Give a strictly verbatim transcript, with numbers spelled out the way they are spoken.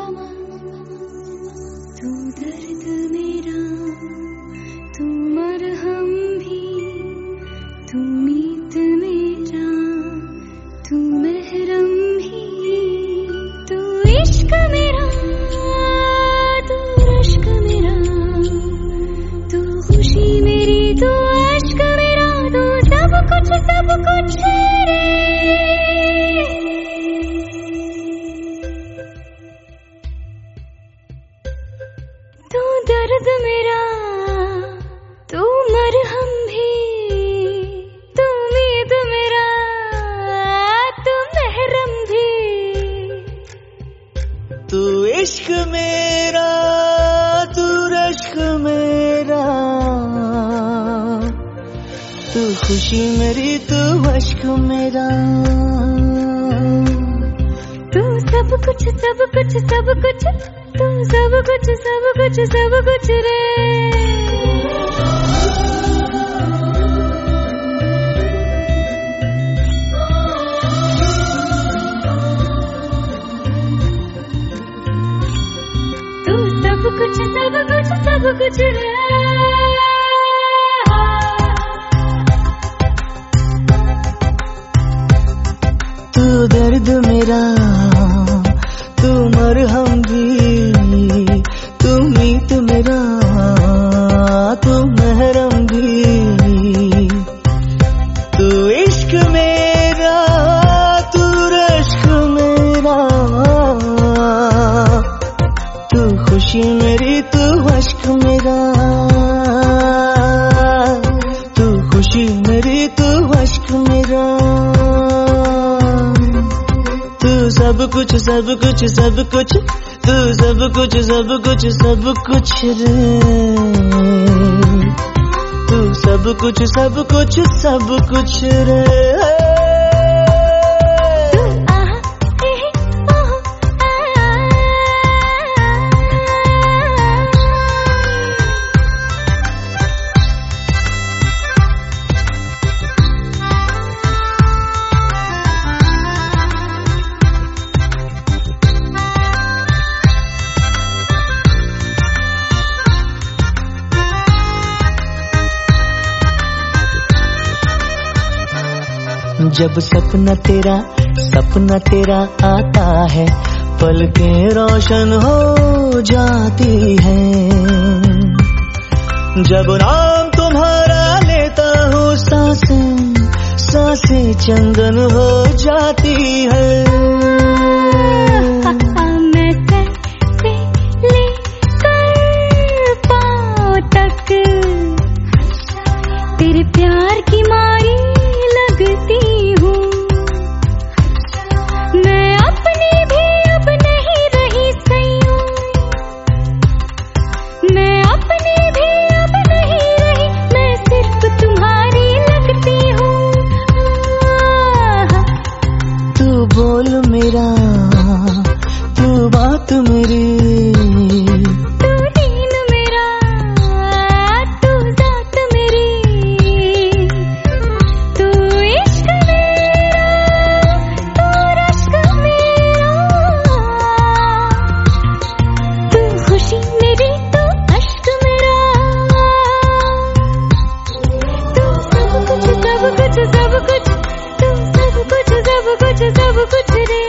तू दर्द मेरा, तू मरहम भी, तू मीत मेरा, तू महरम भी, तू इश्क मेरा, तू रश्क मेरा, तू खुशी मेरी, तू अश्क मेरा, तू सब कुछ सब कुछ रे। तू दर्द मेरा, तू मरहम भी, तू उम्मीद मेरा, तू महरम भी, तू इश्क मेरा, तू रश्क मेरा, तू खुशी मेरी, तू अश्क मेरा, तू सब कुछ सब कुछ सब कुछ, तू सब कुछ सब कुछ सब कुछ रे। तू सब कुछ सब कुछ सब कुछ रे। तू दर्द मेरा, तू मरहम भी, तू मीत मेरा, तू महरम भी, तू इश्क मेरा, तू रश्क मेरा, तू खुशी मेरी, तू अश्क मेरा, तू खुशी मेरी, तू अश्क मेरा, तू सब कुछ सब कुछ सब कुछ, तू सब कुछ सब कुछ सब कुछ रे। तू सब कुछ सब कुछ सब कुछ रे। जब सपना तेरा सपना तेरा आता है, पलकें रोशन हो जाती हैं। जब नाम तुम्हारा लेता हूँ, सांसें सांसें चंदन हो जाती है। मैं कैसे लेकर पाँव तक तेरे प्यार की मारी लगती हूँ। मैं अपनी भी अब नहीं रही सैयों, मैं अपनी भी अब नहीं रही, मैं सिर्फ तुम्हारी लगती हूँ। तू बोल मेरा, तू बात मेरी, सब कुछ सब कुछ सब कुछ रे।